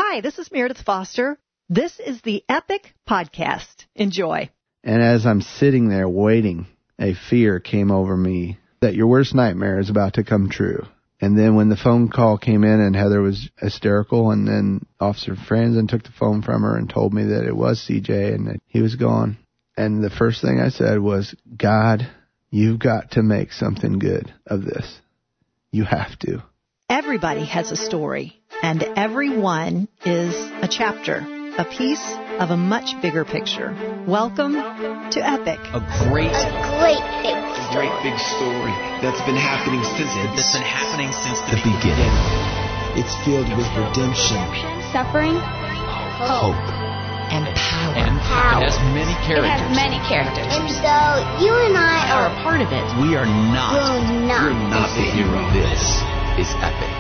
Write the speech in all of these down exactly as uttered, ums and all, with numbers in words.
Hi, this is Meredith Foster. This is the Epic Podcast. Enjoy. And as I'm sitting there waiting, a fear came over me that your worst nightmare is about to come true. And then when the phone call came in and Heather was hysterical, and then Officer Franzen took the phone from her and told me that it was C J and that he was gone. And the first thing I said was, God, you've got to make something good of this. You have to. Everybody has a story, and every one is a chapter, a piece of a much bigger picture. Welcome to Epic. A great, a great big a great big story that's been happening since that's been happening since the the, beginning. beginning. It's filled with redemption, suffering, hope, and power. And power. It has many characters. It has many characters. And so you and I are a part of it. We are not. We're not. We're not the hero. This is Epic.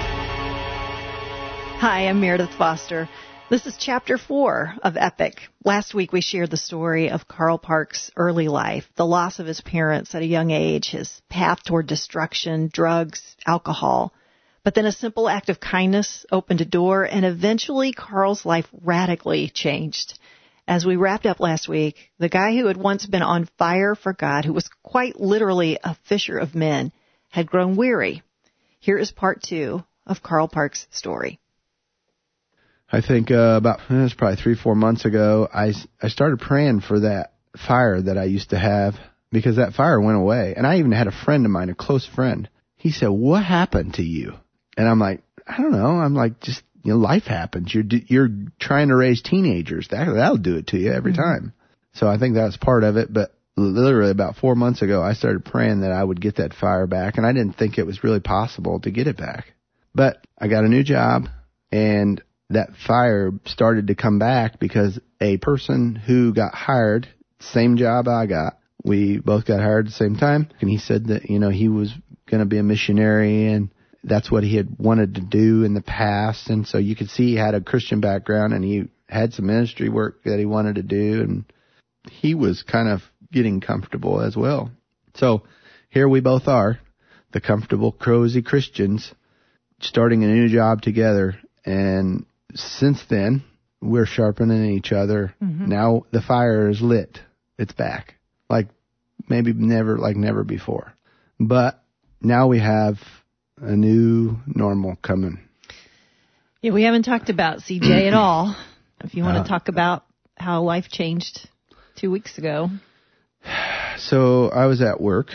Hi, I'm Meredith Foster. This is Chapter four of Epic. Last week we shared the story of Carl Park's early life, the loss of his parents at a young age, his path toward destruction, drugs, alcohol. But then a simple act of kindness opened a door, and eventually Carl's life radically changed. As we wrapped up last week, the guy who had once been on fire for God, who was quite literally a fisher of men, had grown weary. Here is part two of Carl Park's story. I think uh, about, it was probably three, four months ago, I, I started praying for that fire that I used to have, because that fire went away. And I even had a friend of mine, a close friend. He said, what happened to you? And I'm like, I don't know. I'm like, just, you know, life happens. You're you're trying to raise teenagers. That, that'll do it to you every mm-hmm. time. So I think that's part of it. But literally about four months ago, I started praying that I would get that fire back. And I didn't think it was really possible to get it back. But I got a new job, and that fire started to come back because a person who got hired, same job I got, we both got hired at the same time. And he said that, you know, he was going to be a missionary, and that's what he had wanted to do in the past. And so you could see he had a Christian background, and he had some ministry work that he wanted to do. And he was kind of getting comfortable as well. So here we both are, the comfortable, cozy Christians, starting a new job together. And since then, we're sharpening each other. Mm-hmm. Now the fire is lit. It's back. Like maybe never, like never before. But now we have a new normal coming. Yeah, we haven't talked about C J at all. If you want uh, to talk about how life changed two weeks ago. So I was at work.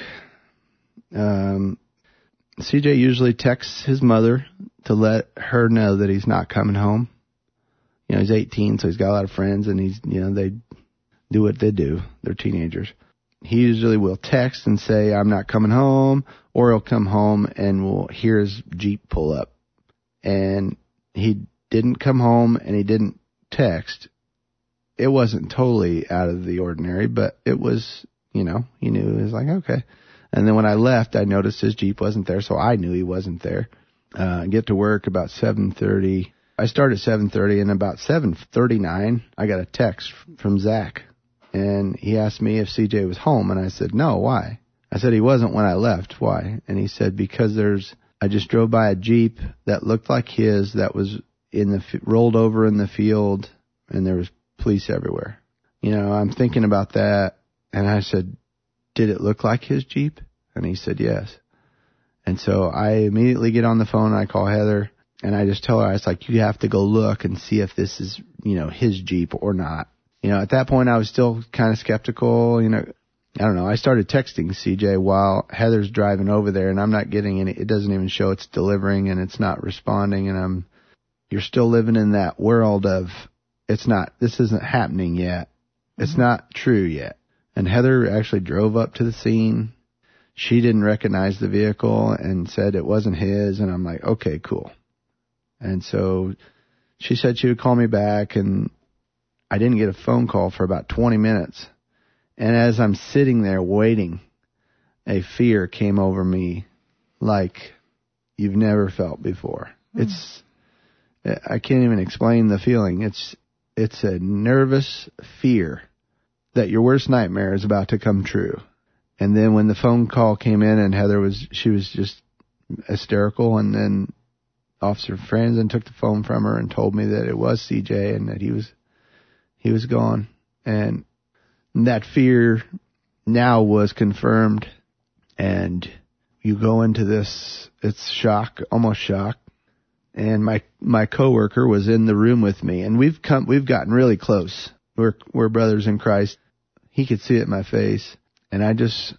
Um, C J usually texts his mother to let her know that he's not coming home. You know, he's eighteen, so he's got a lot of friends, and he's, you know, they do what they do. They're teenagers. He usually will text and say, I'm not coming home, or he'll come home and we'll hear his Jeep pull up. And he didn't come home, and he didn't text. It wasn't totally out of the ordinary, but it was, you know, he knew. He was like, okay. And then when I left, I noticed his Jeep wasn't there, so I knew he wasn't there. Uh, get to work about seven thirty. I started at seven thirty, and about seven thirty-nine, I got a text from Zach. And he asked me if C J was home, and I said, no, why? I said he wasn't when I left. Why? And he said, because there's, I just drove by a Jeep that looked like his that was in the, rolled over in the field, and there was police everywhere. You know, I'm thinking about that, and I said, did it look like his Jeep? And he said, yes. And so I immediately get on the phone, and I call Heather, and I just tell her, I was like, you have to go look and see if this is, you know, his Jeep or not. You know, at that point, I was still kind of skeptical. You know, I don't know. I started texting C J while Heather's driving over there, and I'm not getting any. It doesn't even show it's delivering, and it's not responding. And I'm, you're still living in that world of, it's not, this isn't happening yet. It's mm-hmm. not true yet. And Heather actually drove up to the scene. She didn't recognize the vehicle and said it wasn't his. And I'm like, okay, cool. And so she said she would call me back, and I didn't get a phone call for about twenty minutes. And as I'm sitting there waiting, a fear came over me like you've never felt before. Mm. It's, I can't even explain the feeling. It's, it's a nervous fear that your worst nightmare is about to come true. And then when the phone call came in, and Heather was, she was just hysterical. And then Officer Franzen took the phone from her and told me that it was C J and that he was he was gone. And that fear now was confirmed. And you go into this, it's shock, almost shock. And my my coworker was in the room with me, and we've come we've gotten really close. We're we're brothers in Christ. He could see it in my face, and I just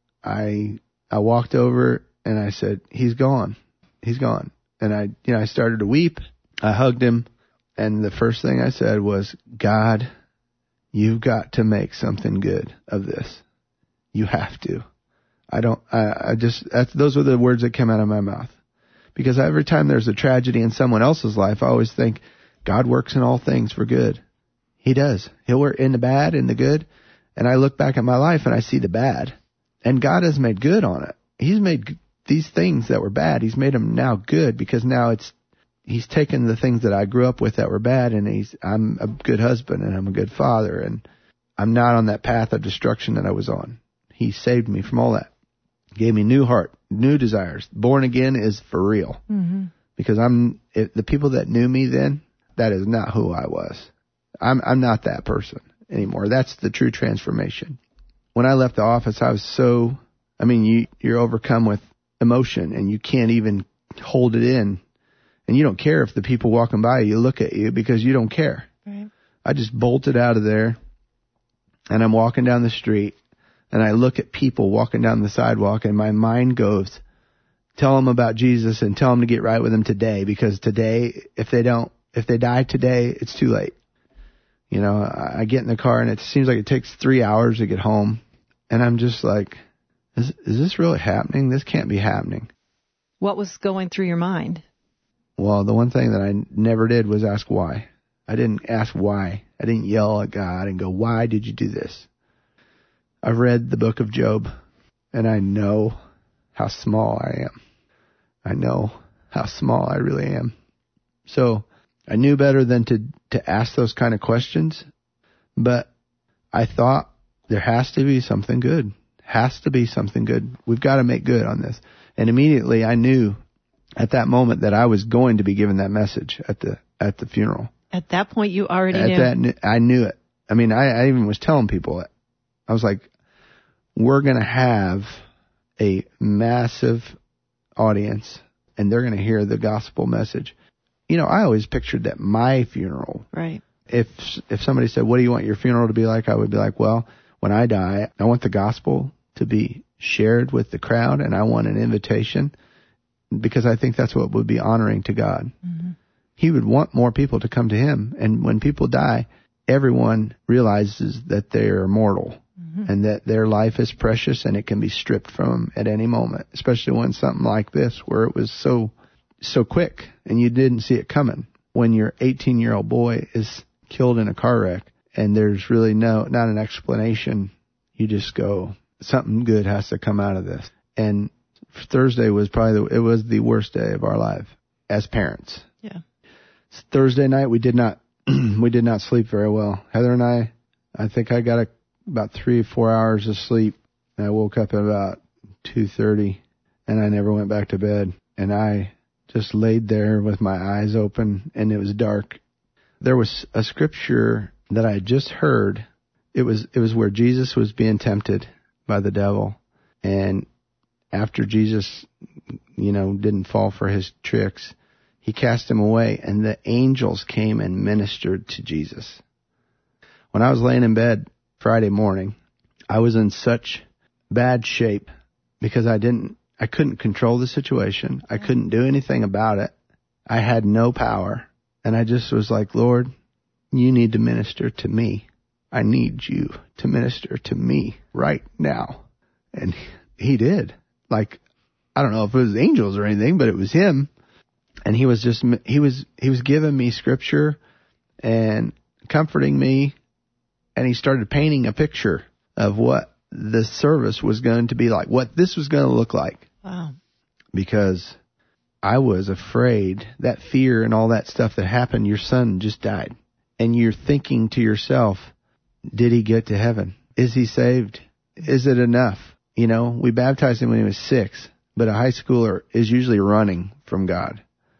I I walked over and I said, "He's gone, he's gone." And I you know I started to weep. I hugged him, and the first thing I said was, "God, you've got to make something good of this. You have to." I don't. I, I just that's those were the words that came out of my mouth. Because every time there's a tragedy in someone else's life, I always think God works in all things for good. He does. He'll work in the bad, in the good. And I look back at my life and I see the bad. And God has made good on it. He's made these things that were bad. He's made them now good because now it's, he's taken the things that I grew up with that were bad, and he's, I'm a good husband and I'm a good father, and I'm not on that path of destruction that I was on. He saved me from all that. Gave me new heart, new desires. Born again is for real. Mm-hmm. Because I'm it, the people that knew me then, that is not who I was. I'm I'm not that person anymore. That's the true transformation. When I left the office, I was so, I mean, you you're overcome with emotion and you can't even hold it in. And you don't care if the people walking by you look at you because you don't care. Right. I just bolted out of there, and I'm walking down the street. And I look at people walking down the sidewalk, and my mind goes, tell them about Jesus and tell them to get right with him today, because today, if they don't, if they die today, it's too late. You know, I get in the car and it seems like it takes three hours to get home. And I'm just like, is, is this really happening? This can't be happening. What was going through your mind? Well, the one thing that I never did was ask why. I didn't ask why. I didn't yell at God and go, why did you do this? I've read the book of Job, and I know how small I am. I know how small I really am. So I knew better than to, to ask those kind of questions, but I thought there has to be something good. Has to be something good. We've got to make good on this. And immediately I knew at that moment that I was going to be given that message at the at the funeral. At that point, you already at knew. That, I knew it. I mean, I, I even was telling people it. I was like, we're going to have a massive audience, and they're going to hear the gospel message. You know, I always pictured that my funeral. Right. If if somebody said, what do you want your funeral to be like? I would be like, well, when I die, I want the gospel to be shared with the crowd, and I want an invitation, because I think that's what would be honoring to God. Mm-hmm. He would want more people to come to him. And when people die, everyone realizes that they are mortal. Mm-hmm. And that their life is precious and it can be stripped from them at any moment, especially when something like this, where it was so, so quick and you didn't see it coming. When your eighteen-year-old boy is killed in a car wreck and there's really no, not an explanation, you just go, something good has to come out of this. And Thursday was probably, the, it was the worst day of our life as parents. Yeah. Thursday night, we did not, we did not sleep very well. Heather and I, I think I got a about three or four hours of sleep. And I woke up at about two thirty, and I never went back to bed. And I just laid there with my eyes open, and it was dark. There was a scripture that I had just heard. It was it was where Jesus was being tempted by the devil. And after Jesus, you know, didn't fall for his tricks, he cast him away, and the angels came and ministered to Jesus. When I was laying in bed Friday morning, I was in such bad shape because I didn't, I couldn't control the situation. I couldn't do anything about it. I had no power. And I just was like, Lord, you need to minister to me. I need you to minister to me right now. And he did. Like, I don't know if it was angels or anything, but it was him. And he was just, he was, he was giving me scripture and comforting me. And he started painting a picture of what the service was going to be like, what this was going to look like. Wow. Because I was afraid, that fear and all that stuff that happened, your son just died. And you're thinking to yourself, did he get to heaven? Is he saved? Is it enough? You know, we baptized him when he was six, but a high schooler is usually running from God.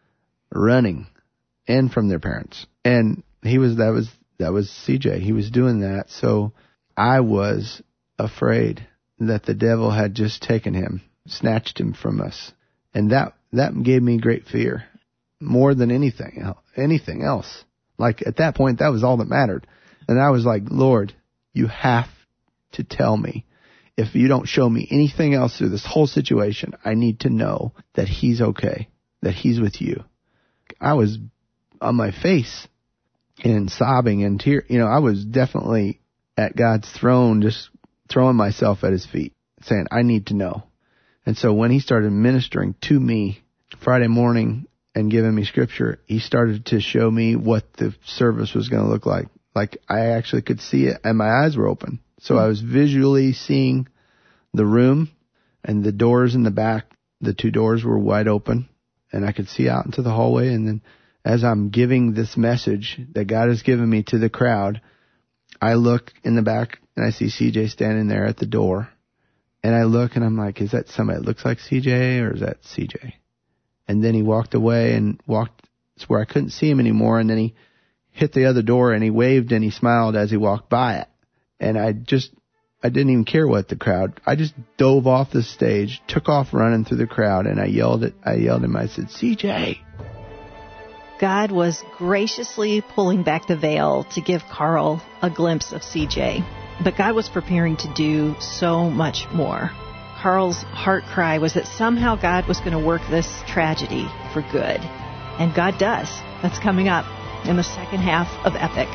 running, and from their parents. And he was, that was, that was C J. He was doing that. So I was afraid that the devil had just taken him, snatched him from us. And that, that gave me great fear more than anything, anything else. Like at that point, that was all that mattered. And I was like, Lord, you have to tell me. If you don't show me anything else through this whole situation, I need to know that he's okay, that he's with you. I was on my face and sobbing and tear. You know, I was definitely at God's throne, just throwing myself at his feet, saying, I need to know. And so when he started ministering to me Friday morning and giving me scripture, he started to show me what the service was going to look like. Like I actually could see it and my eyes were open. So I was visually seeing the room and the doors in the back. The two doors were wide open and I could see out into the hallway. And then as I'm giving this message that God has given me to the crowd, I look in the back and I see C J standing there at the door. And I look and I'm like, is that somebody that looks like C J or is that C J? And then he walked away and walked to where I couldn't see him anymore. And then he hit the other door and he waved and he smiled as he walked by it. And I just, I didn't even care what the crowd, I just dove off the stage, took off running through the crowd, and I yelled at, I yelled at him, I said, C J. God was graciously pulling back the veil to give Carl a glimpse of C J. But God was preparing to do so much more. Carl's heart cry was that somehow God was going to work this tragedy for good. And God does. That's coming up in the second half of Epic.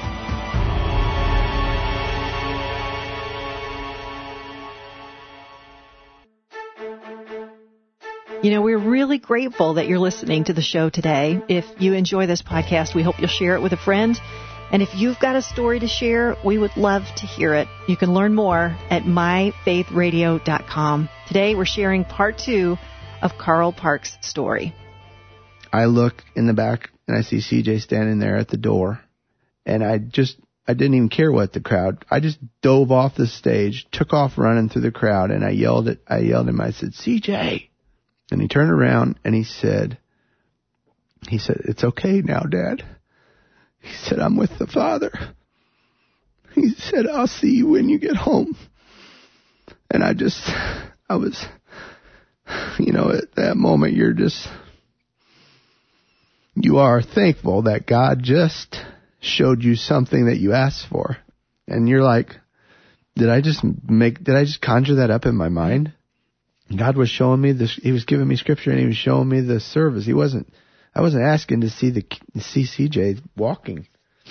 You know, we're really grateful that you're listening to the show today. If you enjoy this podcast, we hope you'll share it with a friend. And if you've got a story to share, we would love to hear it. You can learn more at my faith radio dot com. Today, we're sharing part two of Carl Parks' story. I look in the back and I see C J standing there at the door. And I just, I didn't even care what the crowd, I just dove off the stage, took off running through the crowd, and I yelled at, I yelled at him, I said, C J. And he turned around and he said, he said, it's okay now, Dad. He said, I'm with the Father. He said, I'll see you when you get home. And I just, I was, you know, at that moment, you're just, you are thankful that God just showed you something that you asked for. And you're like, did I just make, did I just conjure that up in my mind? God was showing me this, he was giving me scripture and he was showing me the service. He wasn't, I wasn't asking to see the, see C J walking,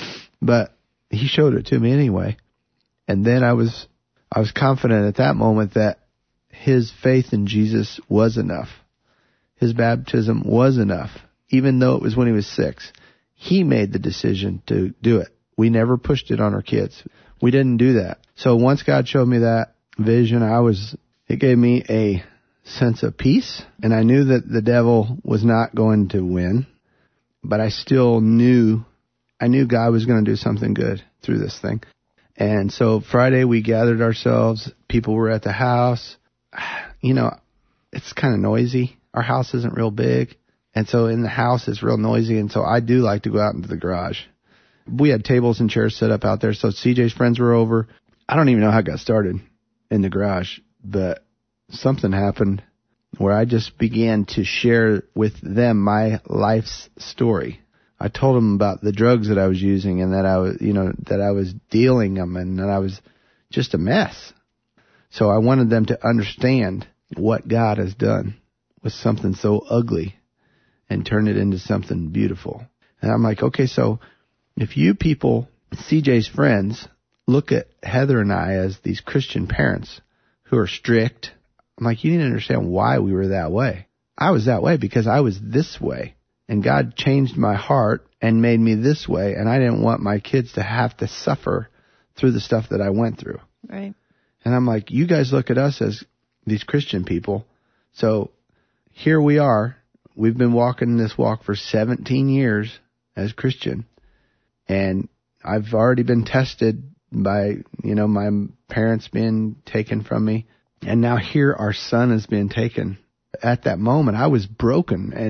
but he showed it to me anyway. And then I was, I was confident at that moment that his faith in Jesus was enough. His baptism was enough, even though it was when he was six. He made the decision to do it. We never pushed it on our kids. We didn't do that. So once God showed me that vision, I was, it gave me a sense of peace, and I knew that the devil was not going to win, but I still knew, I knew God was going to do something good through this thing. And so Friday we gathered ourselves, people were at the house. You know, it's kind of noisy. Our house isn't real big, and so in the house it's real noisy, and so I do like to go out into the garage. We had tables and chairs set up out there, so C J's friends were over. I don't even know how it got started in the garage, but something happened where I just began to share with them my life's story. I told them about the drugs that I was using and that I was, you know, that I was dealing them and that I was just a mess. So I wanted them to understand what God has done with something so ugly and turn it into something beautiful. And I'm like, okay, so if you people, C J's friends, look at Heather and I as these Christian parents who are strict, I'm like, you need to understand why we were that way. I was that way because I was this way. And God changed my heart and made me this way. And I didn't want my kids to have to suffer through the stuff that I went through. Right. And I'm like, you guys look at us as these Christian people. So here we are. We've been walking this walk for seventeen years as Christian. And I've already been tested by, you know, my parents being taken from me. And now here our son is being taken. At that moment, I was broken and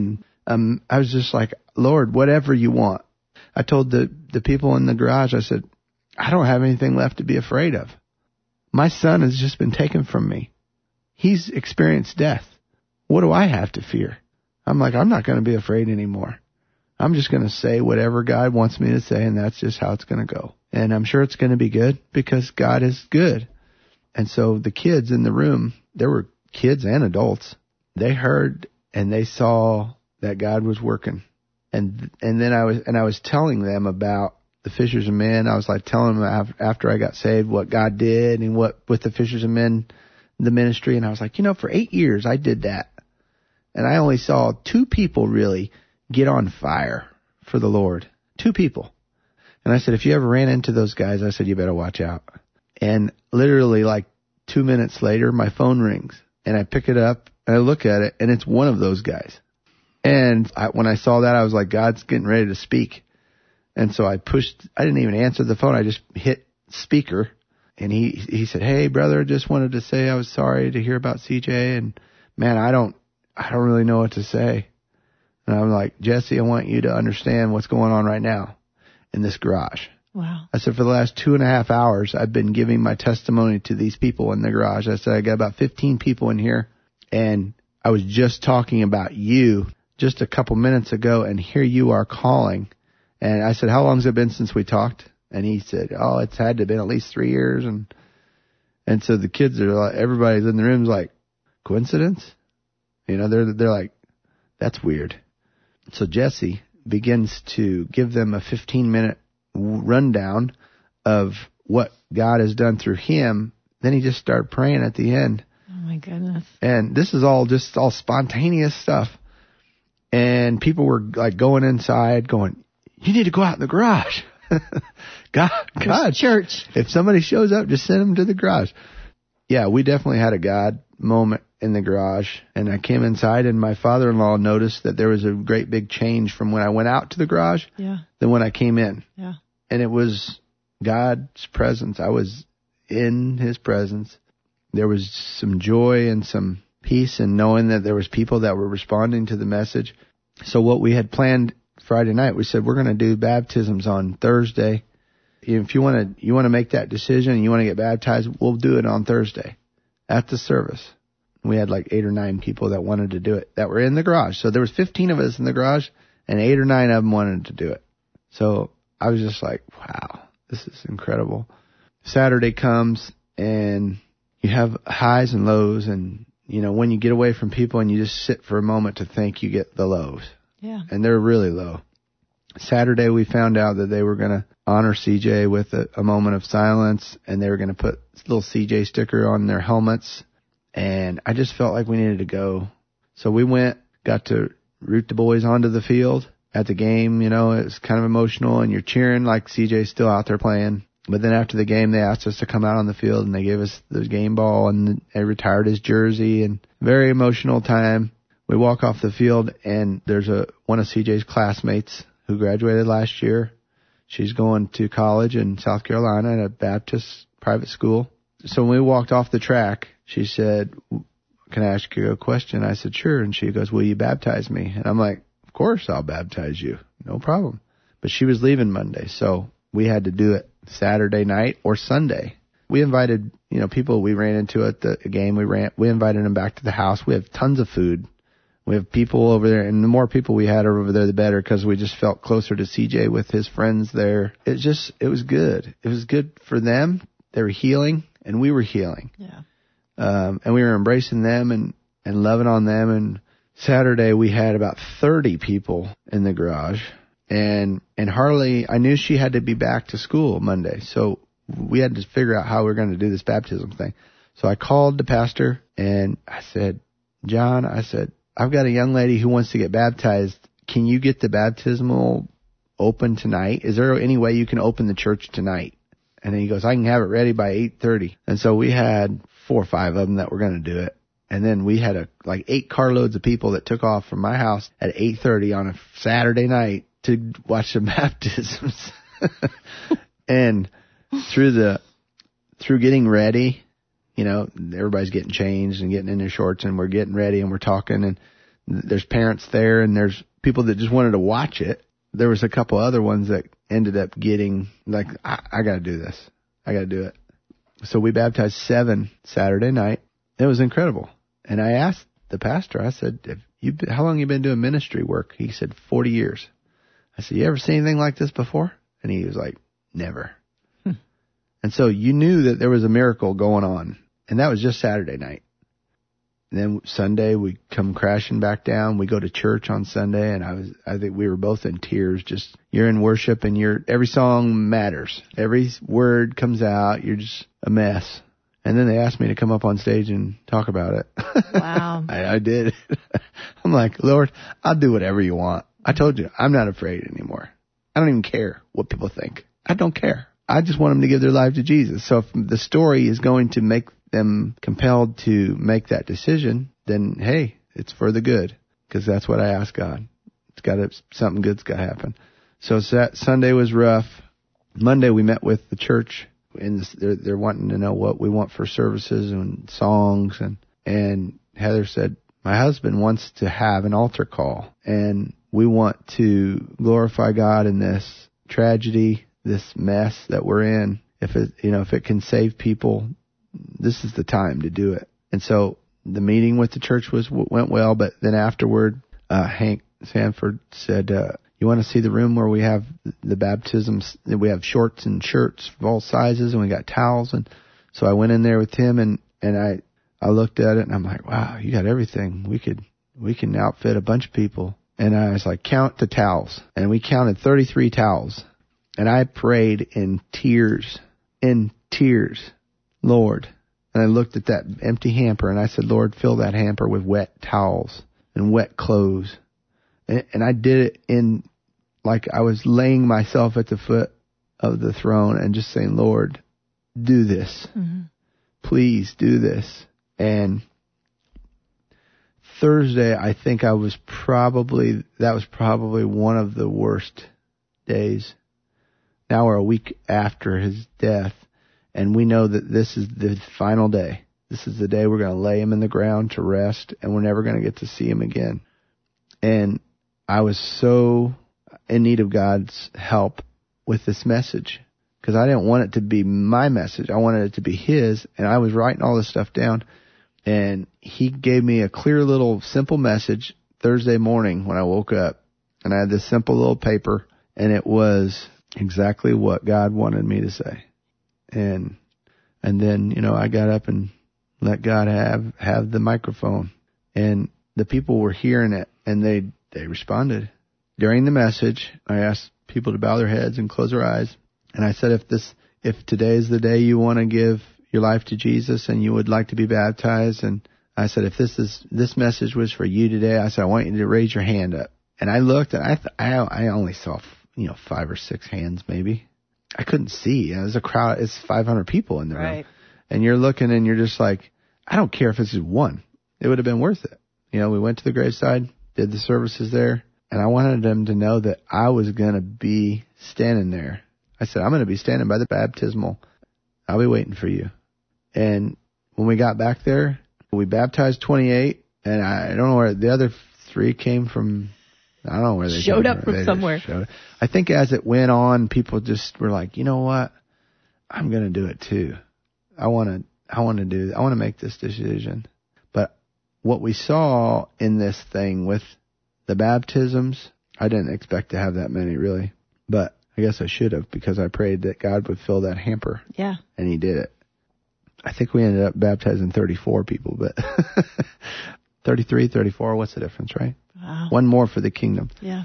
um, I was just like, Lord, whatever you want. I told the, the people in the garage, I said, I don't have anything left to be afraid of. My son has just been taken from me. He's experienced death. What do I have to fear? I'm like, I'm not going to be afraid anymore. I'm just going to say whatever God wants me to say, and that's just how it's going to go. And I'm sure it's going to be good because God is good. And so the kids in the room, there were kids and adults, they heard and they saw that God was working. And and then I was and I was telling them about the Fishers of Men. I was like telling them after I got saved what God did and what with the Fishers of Men, the ministry. And I was like, you know, for eight years I did that. And I only saw two people really get on fire for the Lord. Two people. And I said, if you ever ran into those guys, I said, you better watch out. And literally like two minutes later, my phone rings and I pick it up and I look at it and it's one of those guys. And I, when I saw that, I was like, God's getting ready to speak. And so I pushed, I didn't even answer the phone. I just hit speaker and he, he said, hey brother, just wanted to say I was sorry to hear about C J. And man, I don't, I don't really know what to say. And I'm like, Jesse, I want you to understand what's going on right now in this garage. Wow. I said, for the last two and a half hours, I've been giving my testimony to these people in the garage. I said, I got about fifteen people in here and I was just talking about you just a couple minutes ago, and here you are calling. And I said, how long has it been since we talked? And he said, oh, it's had to have been at least three years. And and so the kids are like, everybody's in the room's like, coincidence? You know, they're they're like, that's weird. So Jesse begins to give them a fifteen minute rundown of what God has done through him. Then he just started praying at the end. Oh my goodness. And this is all just all spontaneous stuff. And people were like going inside going, you need to go out in the garage. God, God, church. If somebody shows up, just send them to the garage. Yeah, we definitely had a God moment in the garage. And I came inside and my father-in-law noticed that there was a great big change from when I went out to the garage yeah. than when I came in. Yeah. And it was God's presence. I was in his presence. There was some joy and some peace in knowing that there was people that were responding to the message. So what we had planned Friday night, we said we're going to do baptisms on Thursday. If you want to, you want to make that decision and you want to get baptized, we'll do it on Thursday at the service. We had like eight or nine people that wanted to do it that were in the garage. So there was fifteen of us in the garage and eight or nine of them wanted to do it. So I was just like, wow, this is incredible. Saturday comes and you have highs and lows, and you know, when you get away from people and you just sit for a moment to think, you get the lows. Yeah. And they're really low. Saturday we found out that they were going to honor C J with a, a moment of silence, and they were going to put a little C J sticker on their helmets. And I just felt like we needed to go. So we went, got to root the boys onto the field at the game. You know, it was kind of emotional, and you're cheering like C J's still out there playing. But then after the game, they asked us to come out on the field, and they gave us the game ball, and they retired his jersey, and very emotional time. We walk off the field, and there's a one of C J's classmates who graduated last year. She's going to college in South Carolina at a Baptist private school. So when we walked off the track, she said, can I ask you a question? I said, sure. And she goes, will you baptize me? And I'm like, of course I'll baptize you. No problem. But she was leaving Monday, so we had to do it Saturday night or Sunday. We invited, you know, people we ran into at the game. We ran, we invited them back to the house. We have tons of food. We have people over there, and the more people we had over there, the better, because we just felt closer to C J with his friends there. It just, it was good. It was good for them. They were healing, and we were healing. Yeah. Um, and we were embracing them and, and loving on them. And Saturday we had about thirty people in the garage, and, and Harley, I knew she had to be back to school Monday. So we had to figure out how we were going to do this baptism thing. So I called the pastor and I said, John, I said, I've got a young lady who wants to get baptized. Can you get the baptismal open tonight? Is there any way you can open the church tonight? And then he goes, I can have it ready by eight thirty. And so we had four or five of them that were going to do it. And then we had a like eight carloads of people that took off from my house at eight thirty on a Saturday night to watch the baptisms. And through the, through getting ready, you know, everybody's getting changed and getting in their shorts, and we're getting ready and we're talking, and there's parents there and there's people that just wanted to watch it. There was a couple other ones that ended up getting, like, I, I got to do this. I got to do it. So we baptized seven Saturday night. It was incredible. And I asked the pastor, I said, Have you been, how long have you been doing ministry work? He said, forty years. I said, you ever seen anything like this before? And he was like, never. Hmm. And so you knew that there was a miracle going on. And that was just Saturday night. And then Sunday we come crashing back down. We go to church on Sunday, and I was, I think we were both in tears. Just, you're in worship, and you're, every song matters. Every word comes out. You're just a mess. And then they asked me to come up on stage and talk about it. Wow. I, I did. I'm like, Lord, I'll do whatever you want. I told you, I'm not afraid anymore. I don't even care what people think. I don't care. I just want them to give their life to Jesus. So if the story is going to make them compelled to make that decision, then hey, it's for the good, because that's what I ask God. It's got to, something good's got to happen. So that Sunday was rough. Monday we met with the church. In this, they're, they're wanting to know what we want for services and songs, and and Heather said, my husband wants to have an altar call, and we want to glorify God in this tragedy, this mess that we're in. If it, you know, if it can save people, this is the time to do it. And so the meeting with the church was went well, but then afterward, uh, Hank Sanford said, uh, you want to see the room where we have the baptisms? We have shorts and shirts of all sizes, and we got towels. And so I went in there with him, and, and I, I looked at it, and I'm like, wow, you got everything. We could, we can outfit a bunch of people. And I was like, count the towels. And we counted thirty-three towels. And I prayed in tears, in tears, Lord. And I looked at that empty hamper, and I said, Lord, fill that hamper with wet towels and wet clothes. And, and I did it in, like I was laying myself at the foot of the throne and just saying, Lord, do this. Mm-hmm. Please do this. And Thursday, I think I was probably, that was probably one of the worst days. Now we're a week after his death, and we know that this is the final day. This is the day we're going to lay him in the ground to rest, and we're never going to get to see him again. And I was so in need of God's help with this message, because I didn't want it to be my message. I wanted it to be his, and I was writing all this stuff down. And he gave me a clear little simple message Thursday morning when I woke up. And I had this simple little paper, and it was exactly what God wanted me to say. And and then, you know, I got up and let God have, have the microphone. And the people were hearing it, and they, they responded. During the message, I asked people to bow their heads and close their eyes. And I said, if this, if today is the day you want to give your life to Jesus and you would like to be baptized, and I said, if this is, this message was for you today, I said, I want you to raise your hand up. And I looked, and I, th- I, I only saw, you know, five or six hands maybe. I couldn't see. It was a crowd. It's five hundred people in the right. room. And you're looking, and you're just like, I don't care if it's just one. It would have been worth it. You know, we went to the graveside, did the services there, and I wanted them to know that I was going to be standing there. I said, I'm going to be standing by the baptismal. I'll be waiting for you. And when we got back there, we baptized twenty-eight, and I don't know where the other three came from. I don't know where they showed came up from, from somewhere. Showed. I think as it went on, people just were like, you know what? I'm going to do it too. I want to, I want to do, I want to make this decision. But what we saw in this thing with the baptisms, I didn't expect to have that many really, but I guess I should have, because I prayed that God would fill that hamper. Yeah. And he did it. I think we ended up baptizing thirty-four people, but thirty-three, thirty-four, what's the difference, right? Wow. One more for the kingdom. Yeah.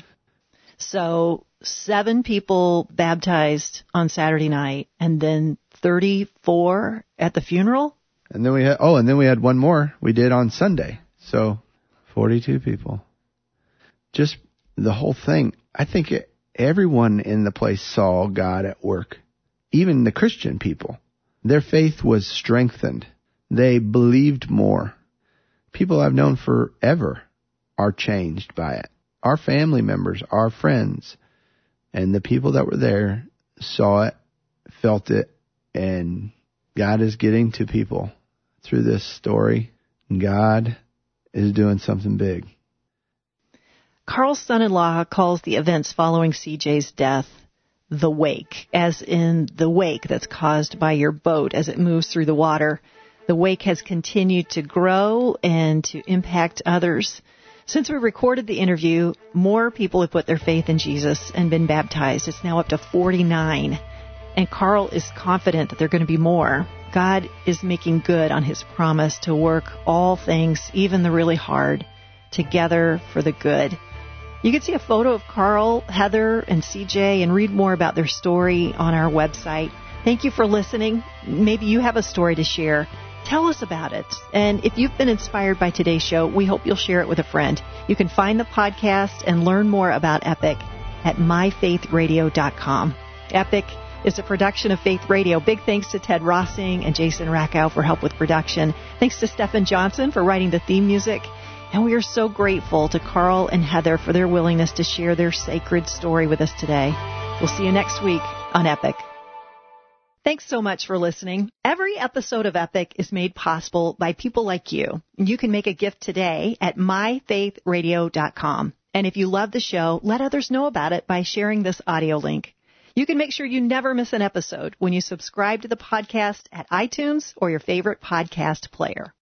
So seven people baptized on Saturday night, and then thirty-four at the funeral? And then we had, oh, and then we had one more we did on Sunday. So forty-two people. Just the whole thing. I think it, everyone in the place saw God at work. Even the Christian people. Their faith was strengthened. They believed more. People I've known forever are changed by it. Our family members, our friends, and the people that were there saw it, felt it, and God is getting to people through this story. God is doing something big. Carl's son-in-law calls the events following C J's death the wake, as in the wake that's caused by your boat as it moves through the water. The wake has continued to grow and to impact others. Since we recorded the interview, more people have put their faith in Jesus and been baptized. It's now up to forty-nine. And Carl is confident that there are going to be more. God is making good on his promise to work all things, even the really hard, together for the good. You can see a photo of Carl, Heather, and C J and read more about their story on our website. Thank you for listening. Maybe you have a story to share. Tell us about it. And if you've been inspired by today's show, we hope you'll share it with a friend. You can find the podcast and learn more about Epic at my faith radio dot com. Epic is a production of Faith Radio. Big thanks to Ted Rossing and Jason Rackow for help with production. Thanks to Stephen Johnson for writing the theme music. And we are so grateful to Carl and Heather for their willingness to share their sacred story with us today. We'll see you next week on Epic. Thanks so much for listening. Every episode of Epic is made possible by people like you. You can make a gift today at my faith radio dot com. And if you love the show, let others know about it by sharing this audio link. You can make sure you never miss an episode when you subscribe to the podcast at iTunes or your favorite podcast player.